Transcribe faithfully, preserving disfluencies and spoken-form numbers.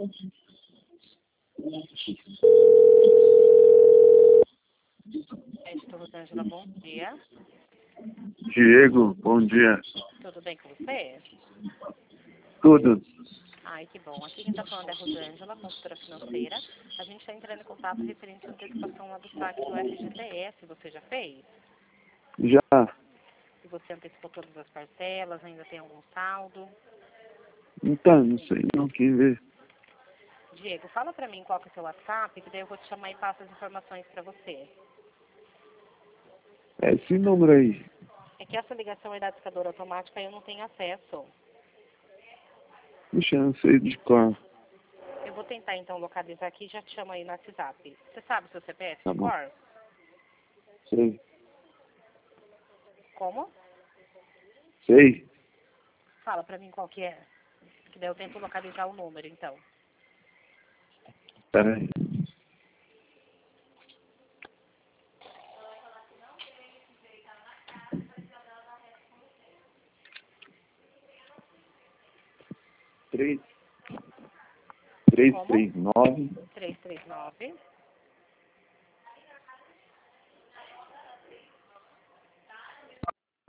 Editor Rosângela, bom dia. Diego, bom dia. Tudo bem com você? Tudo. Ai, que bom. Aqui quem está falando é a Rosângela, consultora financeira. A gente está entrando em contato referente à antecipação lá do saque do F G T S. Você já fez? Já. E você antecipou todas as parcelas? Ainda tem algum saldo? Então, não sei não, quem vê. Diego, fala pra mim qual que é o seu WhatsApp, que daí eu vou te chamar e passo as informações pra você. É esse número aí. É que essa ligação é da discadora automática e eu não tenho acesso. Puxa, eu não sei de qual. Eu vou tentar então localizar aqui e já te chamo aí no WhatsApp. Você sabe o seu C P F Tá de bom. cor? Sei. Como? Sei. Fala pra mim qual que é. Que daí eu tento localizar o número, então. Pera aí. Três. Três, Como? três, nove. três três nove,